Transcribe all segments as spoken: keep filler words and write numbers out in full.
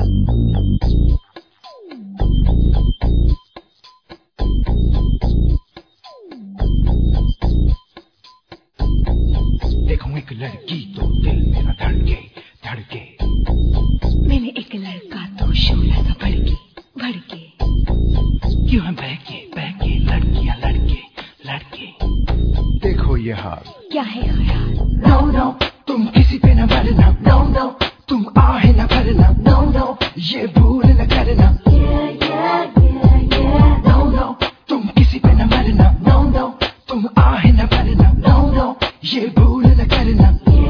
देखूं एक लड़की तो दिल मेरा धड़के धड़के, मैंने एक लड़का तो शोला सा भड़के भड़के, क्यों है बहके बहके लड़कियां लड़के लड़के। देखो ये हाल क्या है ख्याल, नो नो तुम किसी पे न मरना, नो नो तुम आहे न भरना, नो नो ये भूल न करना, नो नो तुम किसी पे न मरना, नो नो तुम आहे न भरना, नो नो ये भूल न करना।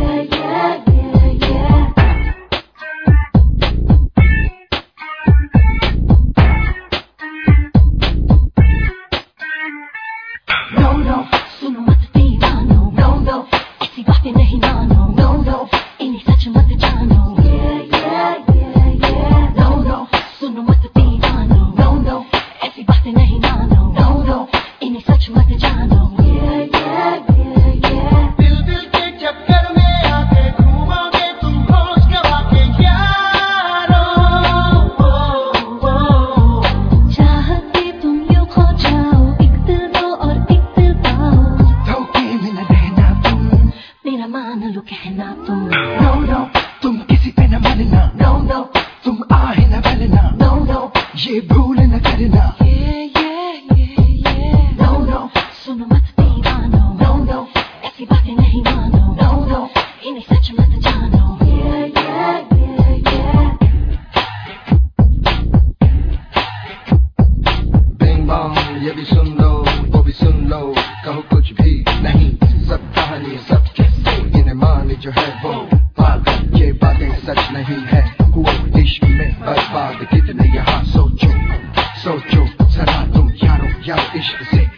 नो नो सुनो मत दीवानो, नो नो ऐसी बातें नहीं मानो, नो नो इन्हें सच मत जानो, नो नो सुनो मत दीवानो, नो नो ऐसी बातें नहीं मानो, नो नो इन्हें सच मत जानो। दिल दिल के चक्कर में आके घूमोगे तुम होश गवा के यारो, चाहते तुम यूं खो जाओ, एक दिल दो और एक दिल पाओ, धोखे में न रहना तुम, मेरा मान लो कहना तुम, नो नो तुम किसी पे न मरना, नो नो तुम आहे न भरना, नो नो ये भूल न करना, ये ये ये ये नो नो सुनो मत दीवानो, नो नो ऐसी बातें नहीं मानो, नो नो इन्हें सच मत जानो। बिंग बॉन्ग ये भी सुन लो वो भी सुन लो, कहो कुछ भी नहीं सब कहानी सब किस्से, इन्हें मान जो है वो पागल, ये बातें सच नहीं है, हुआ इश्क में बर्बाद कितने यहाँ, सोचो सोचो जरा तुम यारो यारो इश्क से